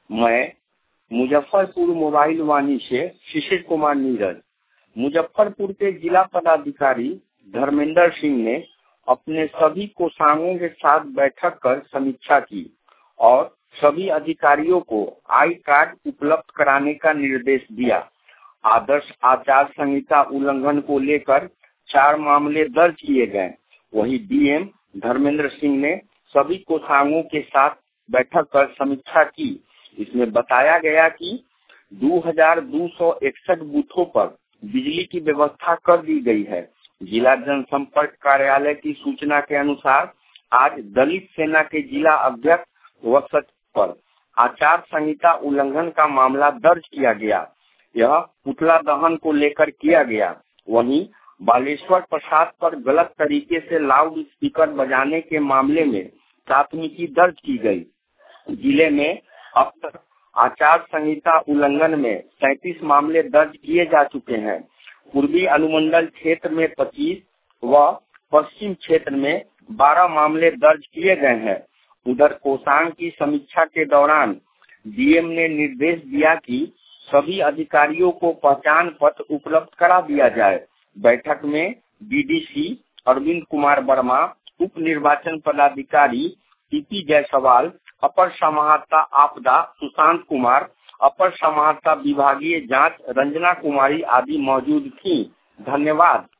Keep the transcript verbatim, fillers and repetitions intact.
मैं मुजफ्फरपुर मोबाइल वाणी से शिशिर कुमार नीरज। मुजफ्फरपुर के जिला पदाधिकारी धर्मेंद्र सिंह ने अपने सभी कोषांगों के साथ बैठक कर समीक्षा की और सभी अधिकारियों को आई कार्ड उपलब्ध कराने का निर्देश दिया। आदर्श आचार संहिता उल्लंघन को लेकर चार मामले दर्ज किए गए। वही डीएम धर्मेंद्र सिंह ने सभी कोषांगों के साथ बैठक कर समीक्षा की। इसमें बताया गया कि दो हज़ार दो सौ इकसठ बूथों पर बिजली की व्यवस्था कर दी गई है। जिला जनसंपर्क कार्यालय की सूचना के अनुसार आज दलित सेना के जिला अध्यक्ष वसत पर आचार संहिता उल्लंघन का मामला दर्ज किया गया। यह पुतला दहन को लेकर किया गया। वहीं बालेश्वर प्रसाद पर गलत तरीके से लाउड स्पीकर बजाने के मामले में प्राथमिकी दर्ज की गई। जिले में अब तक आचार संहिता उल्लंघन में सैंतीस मामले दर्ज किए जा चुके हैं। पूर्वी अनुमंडल क्षेत्र में पच्चीस व पश्चिम क्षेत्र में बारह मामले दर्ज किए गए हैं। उधर कोषांग की समीक्षा के दौरान डीएम ने निर्देश दिया कि सभी अधिकारियों को पहचान पत्र उपलब्ध करा दिया जाए। बैठक में डीडीसी अरविंद कुमार वर्मा, उप निर्वाचन पदाधिकारी टीपी जायसवाल, अपर समाहर्ता आपदा सुशांत कुमार, अपर समाहर्ता विभागीय जांच रंजना कुमारी आदि मौजूद थीं। धन्यवाद।